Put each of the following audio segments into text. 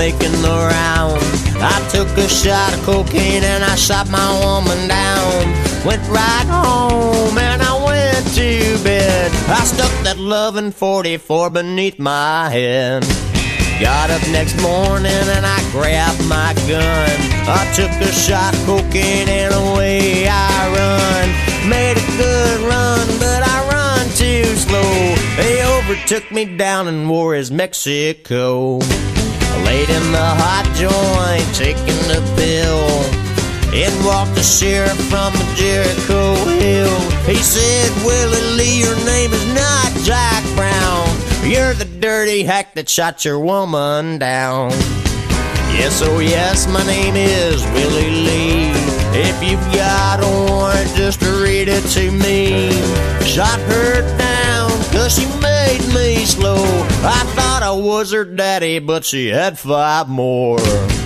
making the round. I took a shot of cocaine and I shot my woman down. Went right home and I went to bed. I stuck that loving 44 beneath my head. Got up next morning and I grabbed my gun. I took a shot of cocaine and away I run. Made a good run, but I run too slow. They overtook me down in Juarez, Mexico. I laid in the hot joint, taking the pill. In walked the sheriff from Jericho Hill. He said, Willie Lee, your name is not Jack Brown. You're the dirty hack that shot your woman down. Yes, oh yes, my name is Willie Lee. If you've got a warrant, just read it to me. Shot her down 'cause she made me slow. I thought I was her daddy, but she had 5 more.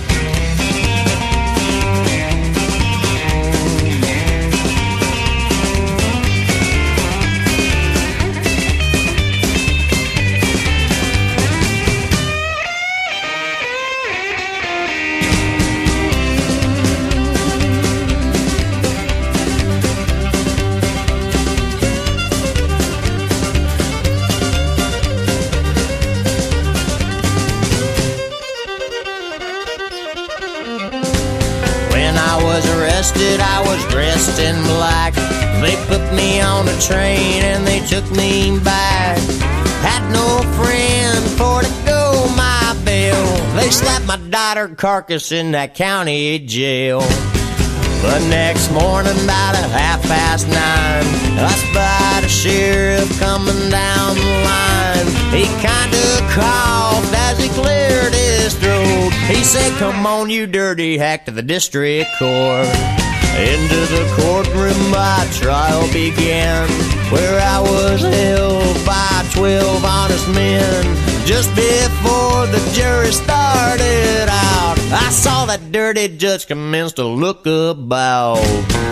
I was dressed in black. They put me on a train and they took me back. Had no friend for to go my bail. They slapped my daughter carcass in that county jail. The next morning about 9:30, I spied a sheriff coming down the line. He kinda coughed as he cleared his throat. He said, come on, you dirty hack, to the district court. Into the courtroom my trial began, where I was held by 12 honest men. Just before the jury started out, I saw that dirty judge commence to look about.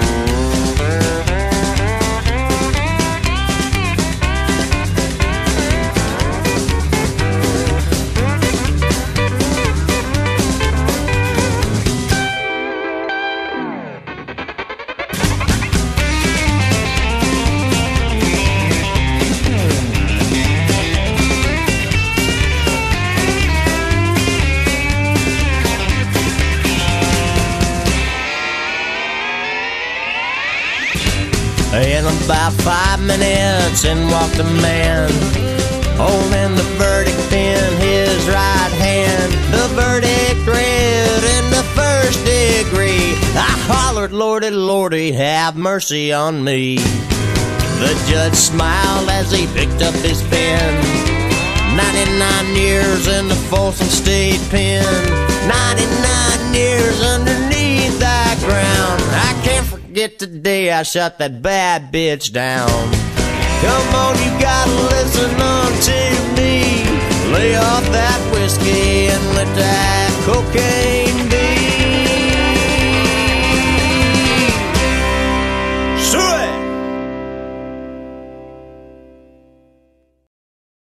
In about 5 minutes in walked a man, holding the verdict pen, his right hand. The verdict read in the first degree. I hollered, Lordy, Lordy, have mercy on me. The judge smiled as he picked up his pen. 99 years in the Folsom State Pen. 99 years underneath that ground. I can't forget the day I shot that bad bitch down. Come on, you gotta listen on to me. Lay off that whiskey and let that cocaine